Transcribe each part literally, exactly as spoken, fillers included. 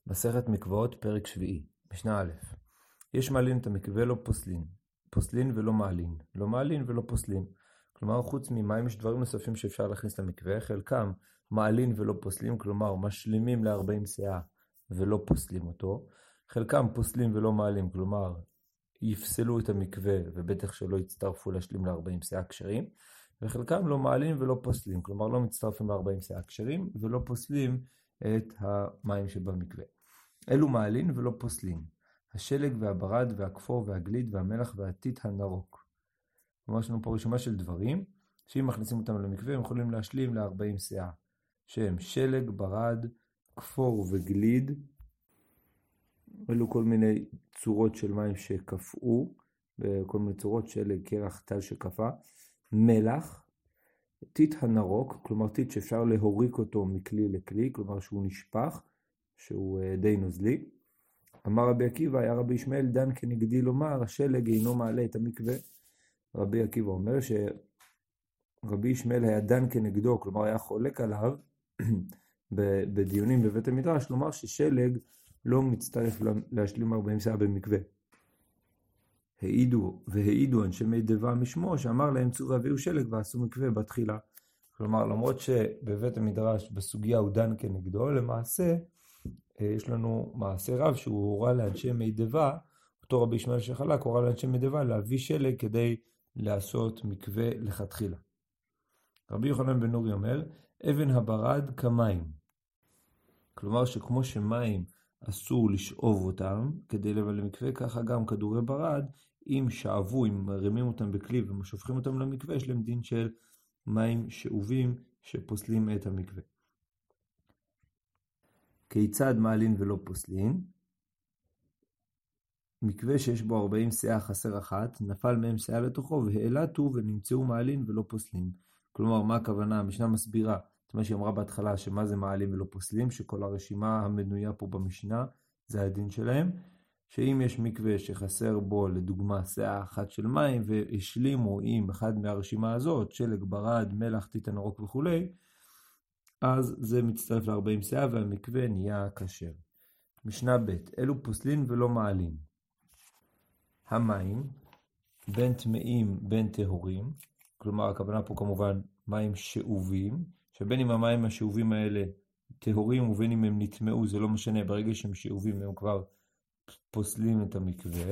מסכת מקוואות, פרק שביעי, משנה א'. יש מעלין את המקווה לא פוסלין, פוסלין ולא מעלין, לא מעלין ולא פוסלין. כלומר, חוץ ממים יש דברים נוספים שאפשר להכניס למקווה, חלקם מעלין ולא פוסלים, כלומר משלימים ל-ארבעים סאה ולא פוסלים אותו. חלקם פוסלים ולא מעלים, כלומר יפסלו את המקווה ובטח שלא יצטרפו להשלים ל-ארבעים סאה כשרים. וחלקם לא מעלים ולא פוסלים, כלומר לא מצטרפים ל-ארבעים סאה כשרים ולא פוסלים את המים שבמקווה. אלו מעלין ולא פוסלין, השלג והברד והכפור והגליד והמלח והטיט הנרוק. כלומר, יש לנו פה רשימה של דברים, שאם מכניסים אותם למקווה, הם יכולים להשלים ל-ארבעים סאה, שהם שלג, ברד, כפור וגליד. אלו כל מיני צורות של מים שקפאו, וכל מיני צורות שלג, קרח, טל שקפה. מלח, טיט הנרוק, כלומר טיט שאפשר להוריק אותו מכלי לכלי, כלומר שהוא נשפך, שהוא די נוזלי. אמר רבי עקיבא, היה רבי ישמעאל דן כנגדי לומר, השלג אינו מעלה את המקווה. רבי עקיבא אומר שרבי ישמעאל היה דן כנגדו, כלומר היה חולק עליו בדיונים בבית המדרש, לומר ששלג לא מצטרף להשלים ארבעים סאה במקווה. העידו והעידו אנשי מי דבה משמו, שאמר להם צאו והביאו שלג ועשו מקווה בתחילה. כלומר, למרות שבבית המדרש בסוגיה הוא דן כנגדו, למעשה יש לנו מעשה רב שהוא הורה לאנשי מי דבה, אותו רבי ישמעאל שחלק, הורה לאנשי מי דבה להביא שלג כדי לעשות מקווה לכתחילה. רבי יוחנן בן נורי אומר, אבן הברד כמים. כלומר שכמו שמים אסור לשאוב אותם כדי לבוא למקווה, ככה גם כדורי ברד, אם שאבו, אם מרימים אותם בכלי ומשופכים אותם למקווה, יש להם דין של מים שאובים שפוסלים את המקווה. כיצד מעלין ולא פוסלין? מקווה שיש בו ארבעים סאה חסר אחת, נפל מהם סאה לתוכו והעלתו ונמצאו מעלין ולא פוסלין. כלומר, מה הכוונה? המשנה מסבירה את מה שהיא אמרה בהתחלה, שמה זה מעלין ולא פוסלין, שכל הרשימה המנויה פה במשנה זה הדין שלהם, שאם יש מקווה שחסר בו לדוגמה סאה אחת של מים והשלימו עם אחד מהרשימה הזאת, שלג, ברד, מלח, טיט הנרוק וכו', אז זה מצטרף ל-ארבעים סאה והמקווה נהיה כשר. משנה ב', אלו פוסלין ולא מעלין. המים בין טמאים בין טהורים, כלומר הכוונה פה כמובן מים שאובים, שבין אם המים השאובים האלה טהורים ובין אם הם נטמאו, זה לא משנה, ברגע שהם שאובים הם כבר פוסלים את המקווה.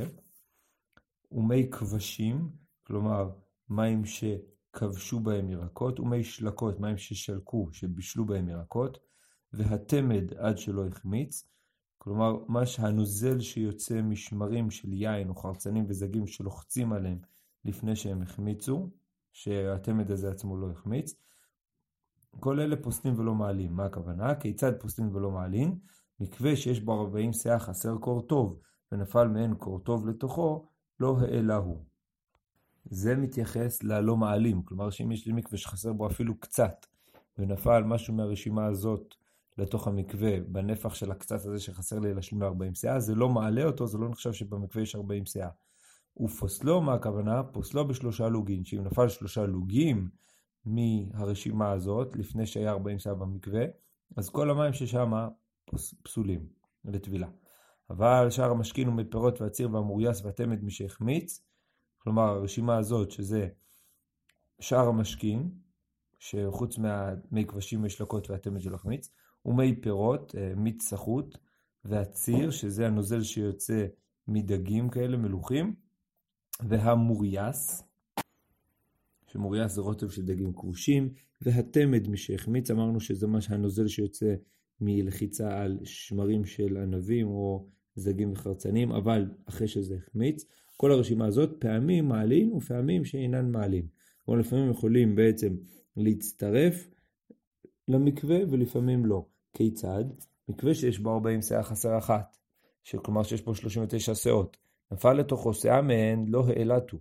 ומי כבשים, כלומר מים שכבשו בהם ירקות, ומי שלקות, מים ששלקו, שבישלו בהם ירקות, והתמד עד שלא החמיץ, כלומר מה שהנוזל שיוצא משמרים של יין או חרצנים וזגים שלוחצים עליהם לפני שהם החמיצו, שהתמד הזה עצמו לא החמיץ. כל אלה פוסלים ולא מעלים. מה הכוונה? כיצד פוסלים ולא מעלים? מקווה שיש בו ארבעים סאה חסר קור טוב, ונפל מהן קור טוב לתוכו, לא העלה הוא. זה מתייחס ללא מעלים, כלומר שאם יש לי מקווה שחסר בו אפילו קצת, ונפל משהו מהרשימה הזאת לתוך המקווה, בנפח של הקצת הזה שחסר לי להשלים ל-ארבעים סאה, זה לא מעלה אותו, זה לא נחשב שבמקווה יש ארבעים סאה. ופוסלו, מה הכוונה? פוסלו בשלושה לוגים, שאם נפל שלושה לוגים מהרשימה הזאת, לפני שהיה ארבעים סאה במקווה, אז כל המים ששם פסולים לטבילה. אבל שאר המשכין ומפירות והציר והמורייס והתמד מי שהחמיץ, כלומר הרשימה הזאת שזה שאר המשכין, שחוץ מהמי כבשים משלקות והתמד של החמיץ, ומי פירות, מיץ סחוט, והציר שזה הנוזל שיוצא מדגים כאלה מלוכים, והמורייס, שמורייס זה רוטב של דגים כבושים, והתמד מי שהחמיץ, אמרנו שזה מה שהנוזל שיוצא מלחיצה על שמרים של ענבים או זגים וחרצנים, אבל אחרי שזה החמיץ, כל הרשימה הזאת פעמים מעלין ופעמים שאינן מעלין. או לפעמים יכולים בעצם להצטרף למקווה ולפעמים לא. כיצד? מקווה שיש בו ארבעים סאה חסר אחת, כלומר שיש בו שלושים ותשע סאות. נפל לתוכו סאה מהן לא העלתו.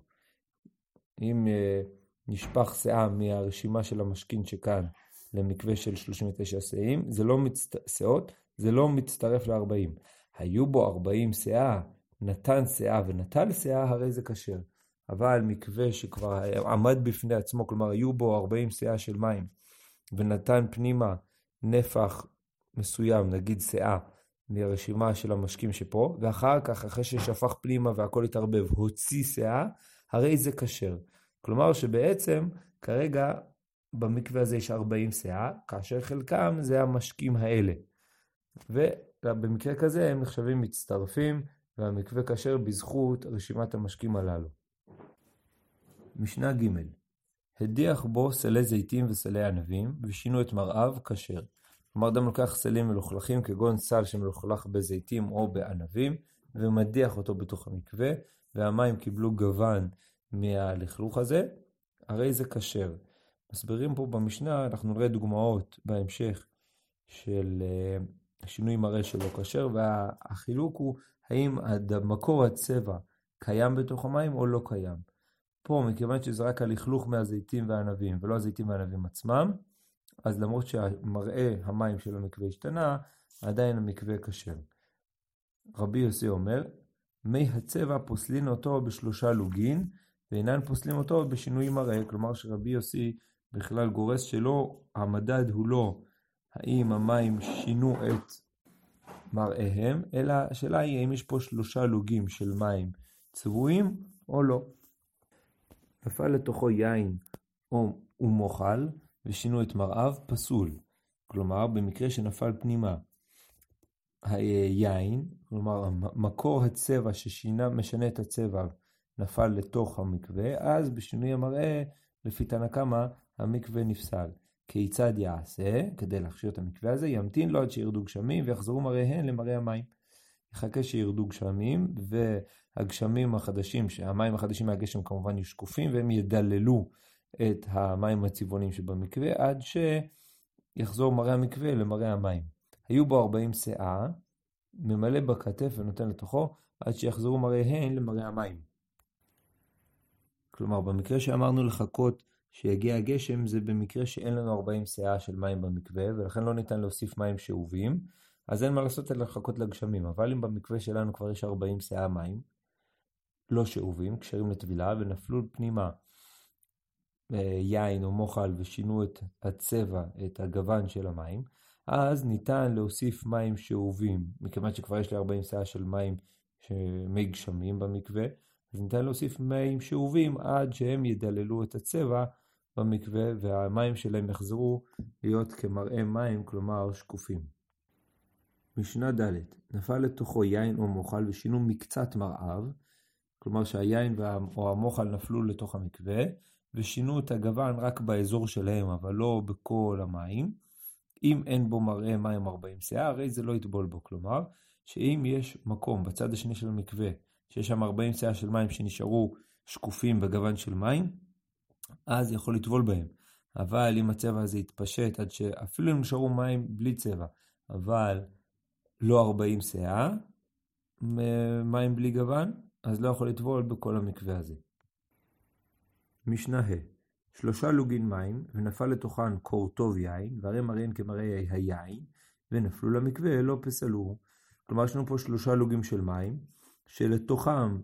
אם uh, נשפך סאה מהרשימה של המשכין שכאן למקווה של שלושים ותשע סאות, זה לא מצט... סאות, זה לא מצטרף ל-ארבעים. היו בו ארבעים סאה, נתן סאה ונטל סאה, הרי זה כשר. אבל מקווה שכבר עמד בפני עצמו, כלומר היו בו ארבעים סאה של מים, ונתן פנימה נפח מסוים, נגיד סאה, מהרשימה של המשקים שפה, ואחר כך, אחרי ששפך פנימה והכל התערבב, הוציא שאה, הרי זה כשר. כלומר שבעצם כרגע במקווה הזה יש ארבעים שאה, כאשר חלקם זה המשקים האלה. ובמקרה כזה הם נחשבים מצטרפים, והמקווה כשר בזכות רשימת המשקים הללו. משנה ג' הדיח בו סלי זיתים וסלי ענבים, ושינו את מרעיו כשר. כלומר, אדם לוקח סלים מלוכלכים, כגון סל שמלוכלך בזיתים או בענבים, ומדיח אותו בתוך המקווה, והמים קיבלו גוון מהלכלוך הזה, הרי זה כשר. מסבירים פה במשנה, אנחנו נראה דוגמאות בהמשך של שינוי מראה שלו כשר, והחילוק הוא האם מקור הצבע קיים בתוך המים או לא קיים. פה, מכיוון שזה רק הלכלוך מהזיתים והענבים, ולא הזיתים והענבים עצמם, אז למרות שהמראה המים של המקווה השתנה, עדיין המקווה כשר. רבי יוסי אומר, מי הצבע פוסלין אותו בשלושה לוגין, ואינן פוסלים אותו בשינוי מראה. כלומר שרבי יוסי בכלל גורס שלא, המדד הוא לא האם המים שינו את מראיהם, אלא השאלה היא האם יש פה שלושה לוגים של מים צבועים או לא. נפל לתוכו יין או ומוחל ושינו את מראיו פסול. כלומר במקרה שנפל פנימה היין, כלומר מקור הצבע ששינה משנה את הצבע נפל לתוך המקווה, אז בשינוי המראה לפי תנא קמא המקווה נפסל. כיצד יעשה? כדי להכשיר את המקווה הזה, ימתין לו עד שירדו גשמים ויחזרו מראיהן למראה המים. יחכה שירדו גשמים, והגשמים החדשים, שהמים החדשים מהגשם כמובן יהיו שקופים, והם ידללו את המים הצבעוניים שבמקווה, עד שיחזור מראה המקווה למראה המים. היו בו ארבעים שאה, ממלא בכתף ונותן לתוכו, עד שיחזרו מראיהן למראה המים. כלומר, במקרה שאמרנו לחכות שיגיע הגשם, זה במקרה שאין לנו ארבעים שאה של מים במקווה, ולכן לא ניתן להוסיף מים שאובים, אז אין מה לעשות אלא לחכות לגשמים. אבל אם במקווה שלנו כבר יש ארבעים שאה מים, לא שאובים, קשרים לטבילה, ונפלו פנימה יין או מוחל ושינו את הצבע, את הגוון של המים, אז ניתן להוסיף מים שאובים, מכיוון שכבר יש לי ארבעים שאה של מים מי גשמים במקווה, אז ניתן להוסיף מים שאובים עד שהם ידללו את הצבע במקווה, והמים שלהם יחזרו להיות כמראה מים, כלומר שקופים. משנה ד' נפל לתוכו יין או מוחל ושינו מקצת מראיו, כלומר שהיין או המוחל נפלו לתוך המקווה, ושינו את הגוון רק באזור שלהם, אבל לא בכל המים. אם אין בו מראה מים ארבעים שאה, הרי זה לא יטבול בו. כלומר, שאם יש מקום בצד השני של המקווה, שיש שם ארבעים שאה של מים שנשארו שקופים בגוון של מים, אז יכול לטבול בהם. אבל אם הצבע הזה יתפשט עד שאפילו אם נשארו מים בלי צבע, אבל לא ארבעים שאה, מים בלי גוון, אז לא יכול לטבול בכל המקווה הזה. משנה ה' שלושה לוגין מים, ונפל לתוכן קור טוב יין, והרי מראיהן כמראה היין, ונפלו למקווה, לא פסלו. כלומר, יש לנו פה שלושה לוגים של מים, שלתוכם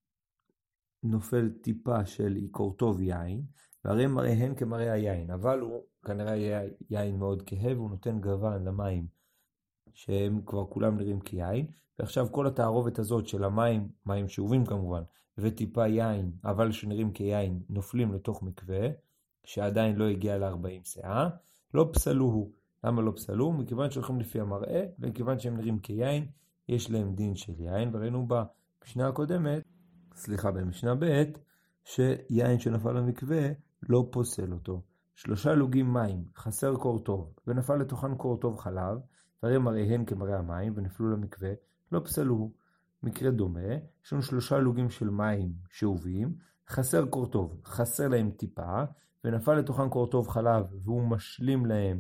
נופל טיפה של קור טוב יין, והרי מראיהן כמראה היין, אבל הוא כנראה היה יין מאוד כהה, והוא נותן גוון למים, שהם כבר כולם נראים כיין, ועכשיו כל התערובת הזאת של המים, מים שאובים כמובן, וטיפה יין, אבל שנראים כיין, נופלים לתוך מקווה, שעדיין לא הגיע ל-ארבעים שאה, לא פסלוהו. למה לא פסלו? מכיוון שהולכים לפי המראה, וכיוון שהם נראים כיין, יש להם דין של יין, וראינו במשנה הקודמת, סליחה, במשנה ב' שיין שנפל למקווה לא פוסל אותו. שלושה לוגים מים, חסר קור טוב, ונפל לתוכן קור טוב חלב, והרי מראיהן כמראה המים, ונפלו למקווה, לא פסלוהו. מקרה דומה, יש לנו שלושה לוגים של מים שאובים, חסר קור טוב, חסר להם טיפה, ונפל לתוכן קור טוב חלב, והוא משלים להם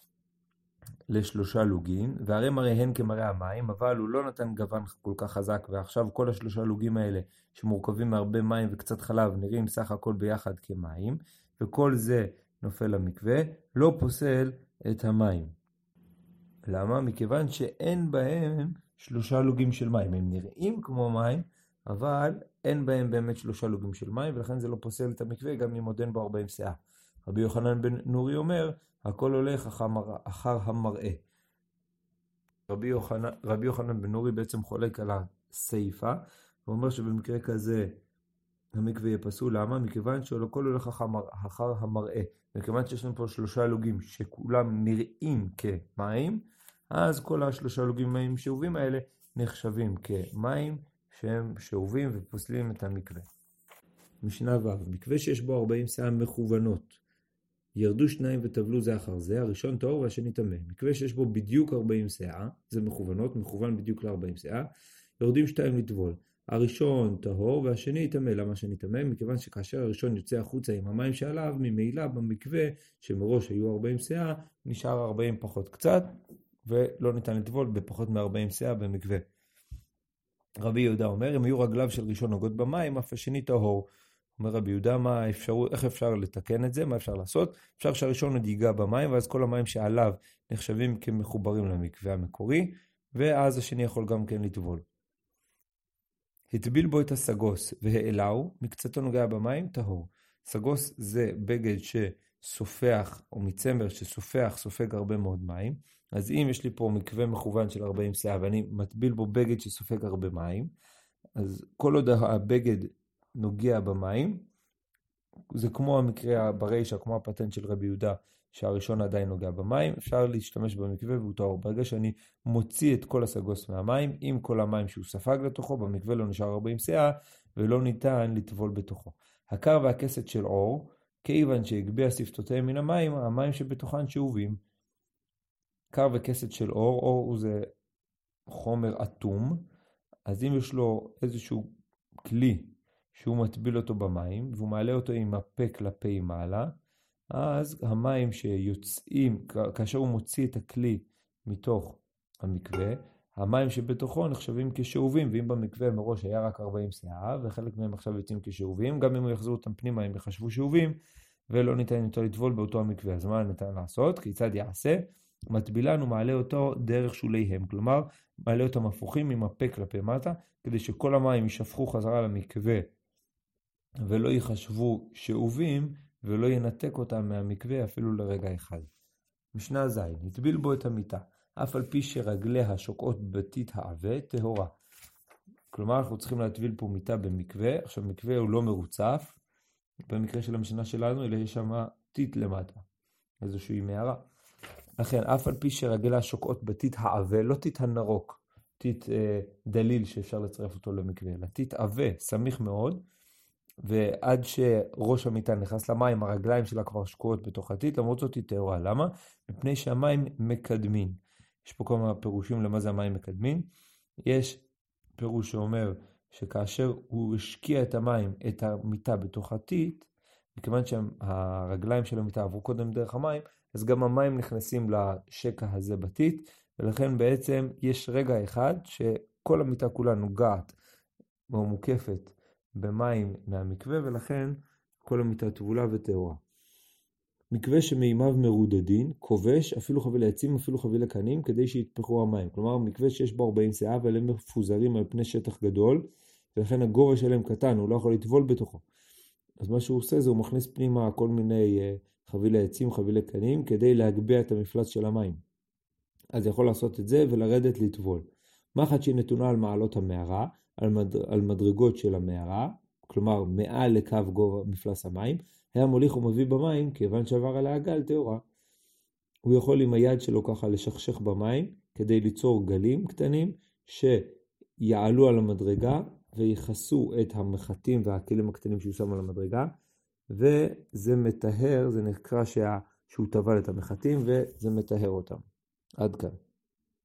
לשלושה לוגים, והרי מראיהן כמראה המים, אבל הוא לא נתן גוון כל כך חזק, ועכשיו כל השלושה לוגים האלה, שמורכבים מהרבה מים וקצת חלב, נראים סך הכל ביחד כמים, וכל זה נופל למקווה, לא פוסל את המים. למה? מכיוון שאין בהם שלושה לוגים של מים. הם נראים כמו מים, אבל אין בהם באמת שלושה לוגים של מים, ולכן זה לא פוסל את המקווה, גם אם עוד אין בו ארבעים שאה. רבי יוחנן בן נורי אומר, הכל הולך אחר, אחר המראה. רבי יוחנן, רבי יוחנן בן נורי בעצם חולק על הסייפה, הוא אומר שבמקרה כזה המקווה יהיה פסול. למה? מכיוון שהכל הולך אחר המראה, מכיוון שיש לנו פה שלושה לוגים שכולם נראים כמים, אז כל השלושה לוגים מים שאובים האלה נחשבים כמים שהם שאובים ופוסלים את המקווה. משנה ו', מקווה שיש בו ארבעים שאה מכוונות, ירדו שניים וטבלו זה אחר זה, הראשון טהור והשני טמא. מקווה שיש בו בדיוק ארבעים שאה, זה מכוונות, מכוון בדיוק ל-ארבעים שאה, יורדים שתיים לטבול. הראשון טהור והשני טמא. למה השני טמא? מכיוון שכאשר הראשון יוצא החוצה עם המים שעליו, ממילא במקווה שמראש היו ארבעים שאה, נשאר ארבעים פחות קצת, ולא ניתן לטבול בפחות מ-ארבעים שאה במקווה. רבי יהודה אומר, אם היו רגליו של ראשון נוגעות במים, אף השני טהור. אומר רבי יהודה, מה אפשר, איך אפשר לתקן את זה? מה אפשר לעשות? אפשר שהראשון עוד ייגע במים, ואז כל המים שעליו נחשבים כמחוברים למקווה המקורי, ואז השני יכול גם כן לטבול. הטביל בו את הסגוס והעלהו, מקצתו נוגע במים, טהור. סגוס זה בגד שסופח, או מצמר שסופח, סופג הרבה מאוד מים. אז אם יש לי פה מקווה מכוון של ארבעים שאה, ואני מטביל בו בגד שסופג הרבה מים, אז כל עוד הבגד נוגע במים, זה כמו המקרה ברישה, כמו הפטנט של רבי יהודה, שהראשון עדיין נוגע במים, אפשר להשתמש במקווה והוא טהור. ברגע שאני מוציא את כל הסגוס מהמים, עם כל המים שהוא ספג לתוכו, במקווה לא נשאר ארבעים שאה, ולא ניתן לטבול בתוכו. הקר והכסת של אור, כיוון שהגביע שפתותיהם מן המים, המים שבתוכן שאובים. קר וכסת של אור, אור זה חומר אטום, אז אם יש לו איזשהו כלי, שהוא מטביל אותו במים, והוא מעלה אותו עם הפה כלפי מעלה, אז המים שיוצאים, כאשר הוא מוציא את הכלי מתוך המקווה, המים שבתוכו נחשבים כשאובים, ואם במקווה מראש היה רק ארבעים שאה, וחלק מהם עכשיו יוצאים כשאובים, גם אם הוא יחזרו אותם פנימה הם יחשבו שאובים, ולא ניתן יותר לטבול באותו המקווה. אז מה ניתן לעשות? כיצד יעשה? מטבילן הוא מעלה אותו דרך שוליהם, כלומר מעלה אותם הפוכים עם הפה כלפי מטה, כדי שכל המים יישפכו חזרה למקווה, ולא ייחשבו שאובים, ולא ינתק אותם מהמקווה אפילו לרגע אחד. משנה ז', נטביל בו את המיטה, אף על פי שרגליה שוקעות בתית העבה, טהורה. כלומר, אנחנו צריכים להטביל פה מיטה במקווה, עכשיו מקווה הוא לא מרוצף, במקרה של המשנה שלנו, אלא יש שם תית למטה, איזושהי מערה. לכן, אף על פי שרגליה שוקעות בתית העבה, לא תית הנרוק, תית אה, דליל שאפשר לצרף אותו למקווה, אלא תית עבה, סמיך מאוד, ועד שראש המיטה נכנס למים, הרגליים שלה כבר שקועות בתוך התית, למרות זאת היא טהורה. למה? מפני שהמים מקדמים. יש פה כל מיני פירושים למה זה המים מקדמים. יש פירוש שאומר שכאשר הוא השקיע את המים, את המיטה בתוך התית, מכיוון שהרגליים של המיטה עברו קודם דרך המים, אז גם המים נכנסים לשקע הזה בתית, ולכן בעצם יש רגע אחד שכל המיטה כולה נוגעת או מוקפת במים מהמקווה, ולכן כל המיטה טבולה וטהורה. מקווה שמימיו מרודדין, כובש אפילו חביל העצים, אפילו חביל הקנים, כדי שיתפחו המים. כלומר, מקווה שיש בו ארבעים שאה, אבל הם מפוזרים על פני שטח גדול, ולכן הגובה שלהם קטן, הוא לא יכול לטבול בתוכו. אז מה שהוא עושה זה, הוא מכניס פנימה כל מיני חבילי עצים, חבילי קנים, כדי להגביה את המפלס של המים. אז יכול לעשות את זה ולרדת לטבול. מחט שהיא נתונה על מעלות המערה, על, מד... על מדרגות של המערה, כלומר מעל לקו גובה מפלס המים, היה מוליך ומביא במים, כיוון שעבר על העגל טהורה. הוא יכול עם היד שלו ככה לשכשך במים, כדי ליצור גלים קטנים, שיעלו על המדרגה, ויחסו את המחטים והכלים הקטנים שהוא שם על המדרגה, וזה מטהר, זה נקרא שה... שהוא טבל את המחטים, וזה מטהר אותם. עד כאן.